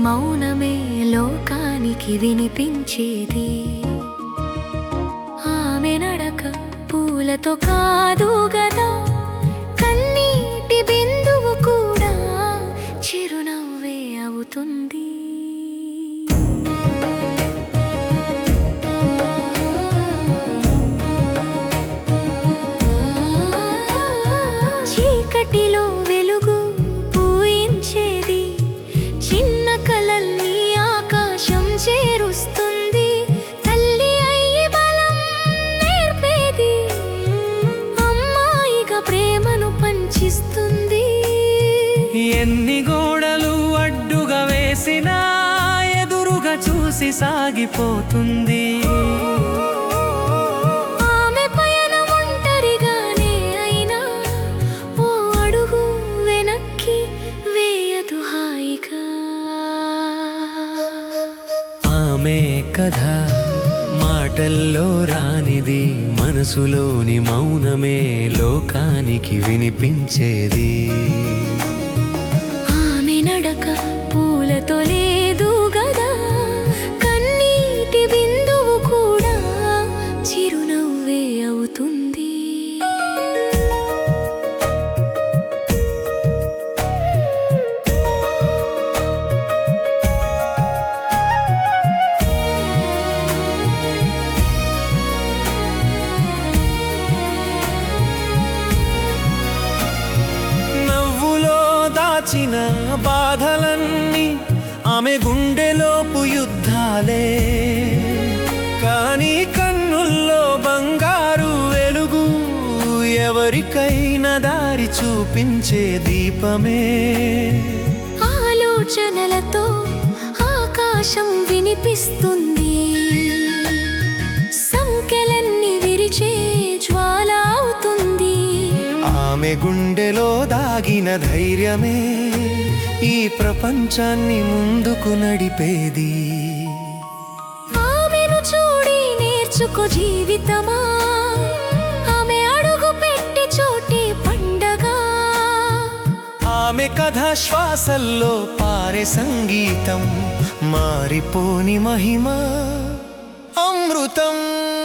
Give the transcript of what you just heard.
మౌనమే లోకానికి వినిపించేది. ఆమె నడక పూలతో కాదు గదా, కన్నీటి బిందువు కూడా చిరునవ్వే అవుతుంది. చీకటిలో వెలుగు పూయించేది, చిన్న కలల్ని ఆకాశం చేరుస్తుంది. తల్లి అయ్యి బలం నేర్పేది, అమ్మాయిగా ప్రేమను పంచిస్తుంది. ఎన్ని గోడలు అడ్డుగా వేసినా ఎదురుగా చూసి సాగిపోతుంది. ఆమె పయనం ఒంటరిగానే అయినా ఓ అడుగు వెనక్కి వేయదు హాయిగా. ఆమె కథ మాటల్లో రానిది, మనసులోని మౌనమే లోకానికి వినిపించేది. ఆమె నడక పూలతో లేదు గదా, కన్నీటి బిందువు కూడా చిరునవ్వే అవుతుంది. దాచిన బాధలన్నీ ఆమె గుండెలోపు యుద్ధాలే, కానీ కన్నుల్లో బంగారు వెలుగు ఎవరికైనా దారి చూపించే దీపమే. ఆలోచనలతో ఆకాశం వినిపిస్తుంది, సంకెలన్నీ విరిచే జ్వాల అవుతుంది. ఆమె గుండెలో దాగిన ధైర్యమే ఈ ప్రపంచాన్ని ముందుకు నడిపేది. ఆమెను చూడి నేర్చుకో జీవితమా, ఆమె అడుగు పెట్టి చోటి పండగ. ఆమె కథ శ్వాసల్లో పారే సంగీతం, మారిపోని మహిమ అమృతం.